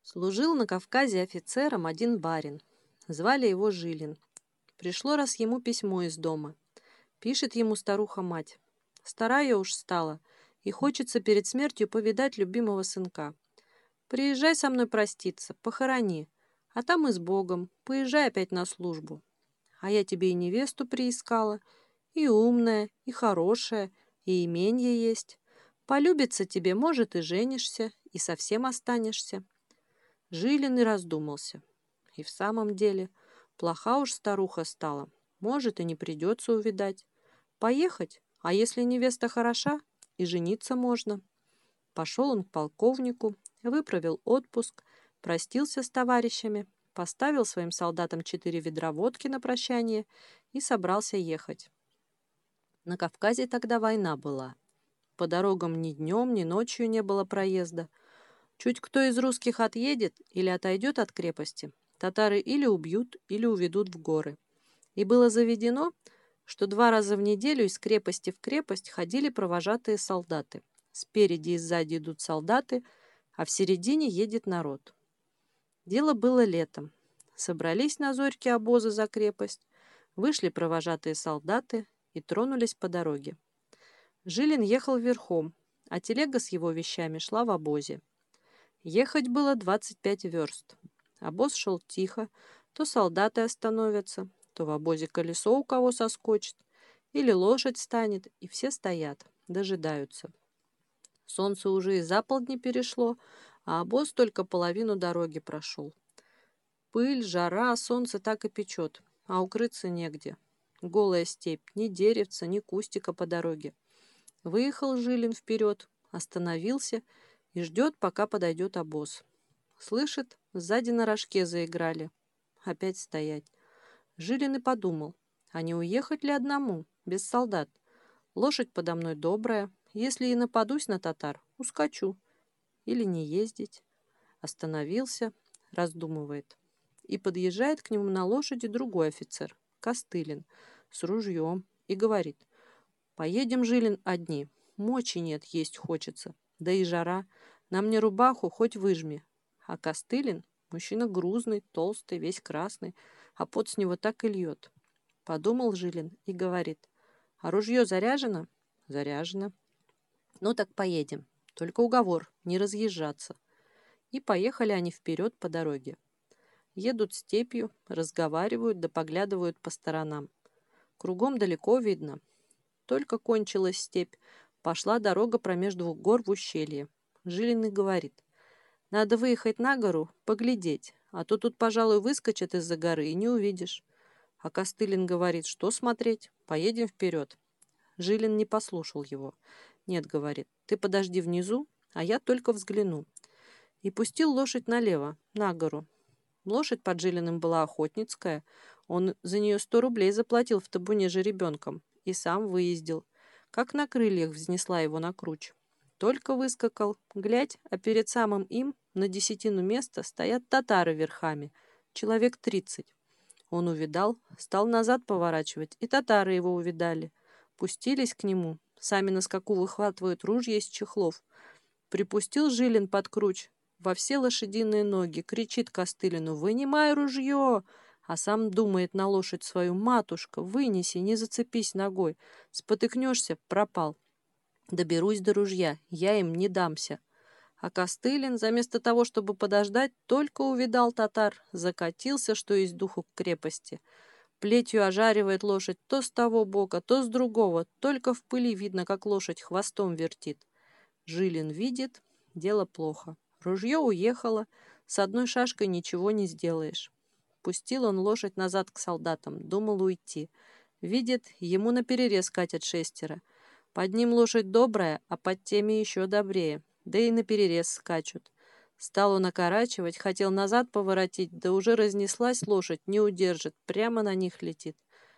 Служил на Кавказе офицером один барин. Звали его Жилин. Пришло раз ему письмо из дома. Пишет ему старуха-мать. Старая уж стала, и хочется перед смертью повидать любимого сынка. Приезжай со мной проститься, похорони, а там и с Богом, поезжай опять на службу. А я тебе и невесту приискала, и умная, и хорошая, и именье есть. Полюбится тебе, может, и женишься, и совсем останешься. Жилин и раздумался. И в самом деле, плоха уж старуха стала. Может, и не придется увидать. Поехать? А если невеста хороша, и жениться можно. Пошел он к полковнику, выправил отпуск, простился с товарищами, поставил своим солдатам 4 ведра водки на прощание и собрался ехать. На Кавказе тогда война была. По дорогам ни днем, ни ночью не было проезда. Чуть кто из русских отъедет или отойдет от крепости, татары или убьют, или уведут в горы. И было заведено, что 2 раза в неделю из крепости в крепость ходили провожатые солдаты. Спереди и сзади идут солдаты, а в середине едет народ. Дело было летом. Собрались на зорьке обозы за крепость, вышли провожатые солдаты и тронулись по дороге. Жилин ехал верхом, а телега с его вещами шла в обозе. Ехать было 25 верст. Обоз шел тихо, то солдаты остановятся, то в обозе колесо у кого соскочит, или лошадь станет, и все стоят, дожидаются. Солнце уже и за полдни перешло, а обоз только половину дороги прошел. Пыль, жара, солнце так и печет, а укрыться негде. Голая степь, ни деревца, ни кустика по дороге. Выехал Жилин вперед, остановился и ждет, пока подойдет обоз. Слышит, сзади на рожке заиграли. Опять стоять. Жилин и подумал, а не уехать ли одному, без солдат? Лошадь подо мной добрая, если и нападусь на татар, ускочу. Или не ездить. Остановился, раздумывает. И подъезжает к нему на лошади другой офицер, Костылин, с ружьем, и говорит: «Поедем, Жилин, одни. Мочи нет, есть хочется. Да и жара. На мне рубаху хоть выжми». А Костылин — мужчина грузный, толстый, весь красный, а пот с него так и льет. Подумал Жилин и говорит: «А ружье заряжено?» «Заряжено». «Ну так поедем. Только уговор — не разъезжаться». И поехали они вперед по дороге. Едут степью, разговаривают да поглядывают по сторонам. Кругом далеко видно. Только кончилась степь, пошла дорога промеж 2 гор в ущелье. Жилин и говорит: «Надо выехать на гору, поглядеть, а то тут, пожалуй, выскочат из-за горы и не увидишь». А Костылин говорит: «Что смотреть? Поедем вперед». Жилин не послушал его. «Нет, — говорит, — ты подожди внизу, а я только взгляну». И пустил лошадь налево, на гору. Лошадь под Жилиным была охотницкая. Он за нее 100 рублей заплатил в табуне жеребенком и сам выездил. Как на крыльях взнесла его на круч. Только выскакал, глядь, а перед самым им на 10 места стоят татары верхами, человек 30. Он увидал, стал назад поворачивать, и татары его увидали. Пустились к нему, сами на скаку выхватывают ружья из чехлов. Припустил Жилин под круч во все лошадиные ноги, кричит Костылину: «Вынимай ружье!» А сам думает на лошадь свою: «Матушка, вынеси, не зацепись ногой. Спотыкнешься — пропал. Доберусь до ружья, я им не дамся». А Костылин, заместо того, чтобы подождать, только увидал татар, закатился, что есть духу, к крепости. Плетью ожаривает лошадь то с того бока, то с другого, только в пыли видно, как лошадь хвостом вертит. Жилин видит, дело плохо. Ружье уехало, с одной шашкой ничего не сделаешь. Пустил он лошадь назад к солдатам, думал уйти. Видит, ему наперерез катят 6. Под ним лошадь добрая, а под теми еще добрее, да и наперерез скачут. Стал он окорачивать, хотел назад поворотить, да уже разнеслась лошадь, не удержит, прямо на них летит.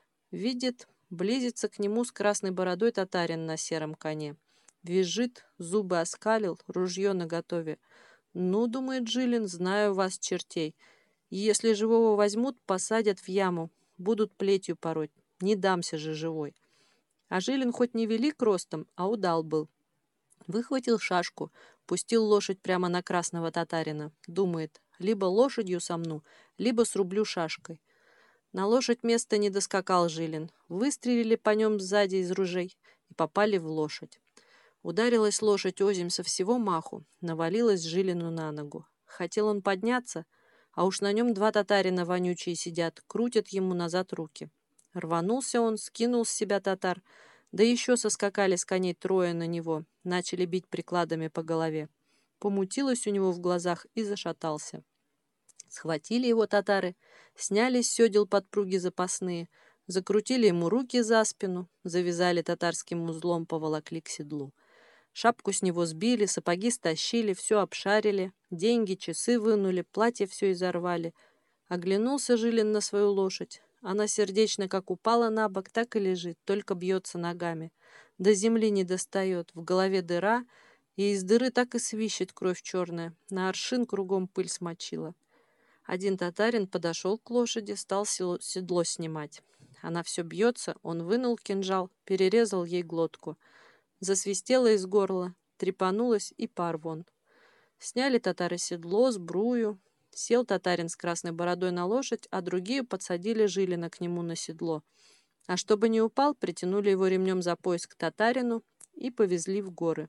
Видит, близится к нему с красной бородой татарин на сером коне. Визжит, зубы оскалил, ружье наготове. «Ну, — думает Жилин, — знаю вас, чертей. Если живого возьмут, посадят в яму, будут плетью пороть. Не дамся же живой». А Жилин хоть не велик ростом, а удал был. Выхватил шашку, Пустил лошадь прямо на красного татарина. Думает, либо лошадью сомну, либо срублю шашкой. На лошадь места не доскакал Жилин. Выстрелили по нем сзади из ружей и попали в лошадь. Ударилась лошадь озимь со всего маху, навалилась Жилину на ногу. Хотел он подняться, а уж на нем два татарина вонючие сидят, крутят ему назад руки. Рванулся он, скинул с себя татар, да еще соскакали с коней трое на него, начали бить прикладами по голове. Помутилось у него в глазах и зашатался. Схватили его татары, сняли с седел подпруги запасные, закрутили ему руки за спину, завязали татарским узлом, поволокли к седлу. Шапку с него сбили, сапоги стащили, все обшарили, деньги, часы вынули, платье все изорвали. Оглянулся Жилин на свою лошадь. Она сердечно как упала на бок, так и лежит, только бьется ногами. До земли не достает, в голове дыра, и из дыры так и свищет кровь черная, на аршин кругом пыль смочила. Один татарин подошел к лошади, стал седло снимать. Она все бьется, он вынул кинжал, перерезал ей глотку. Засвистела из горла, трепанулась и пар вон. Сняли татары седло, сбрую. Сел татарин с красной бородой на лошадь, а другие подсадили Жилина к нему на седло. А чтобы не упал, притянули его ремнем за пояс к татарину и повезли в горы.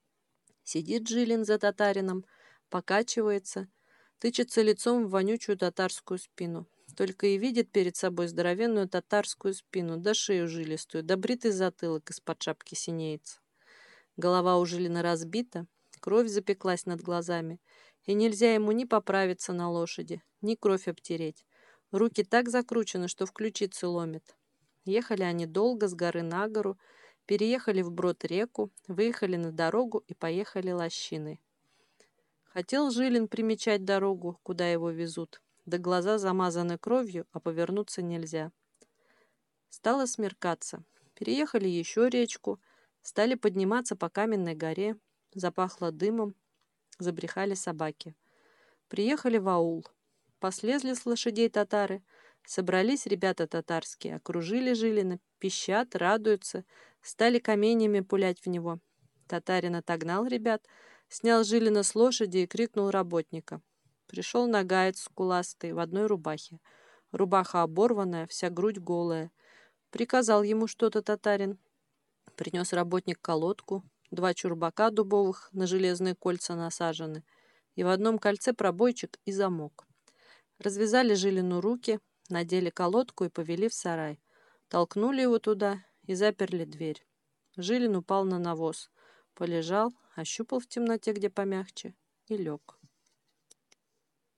Сидит Жилин за татарином, покачивается, тычется лицом в вонючую татарскую спину. Только и видит перед собой здоровенную татарскую спину, да шею жилистую, да бритый затылок из-под шапки синеется. Голова у Жилина разбита, кровь запеклась над глазами, и нельзя ему ни поправиться на лошади, ни кровь обтереть. Руки так закручены, что в ключицы ломит. Ехали они долго с горы на гору, переехали вброд реку, выехали на дорогу и поехали лощиной. Хотел Жилин примечать дорогу, куда его везут, да глаза замазаны кровью, а повернуться нельзя. Стало смеркаться. Переехали еще речку, стали подниматься по каменной горе, запахло дымом, забрехали собаки. Приехали в аул. Послезли с лошадей татары, собрались ребята татарские, окружили Жилина, пищат, радуются, стали каменьями пулять в него. Татарин отогнал ребят, снял Жилина с лошади и крикнул работника. Пришел нагаец скуластый в одной рубахе. Рубаха оборванная, вся грудь голая. Приказал ему что-то татарин. Принес работник колодку, 2 чурбака дубовых на железные кольца насажены, и в одном кольце пробойчик и замок. Развязали Жилину руки, надели колодку и повели в сарай. Толкнули его туда и заперли дверь. Жилин упал на навоз, полежал, ощупал в темноте, где помягче, и лег.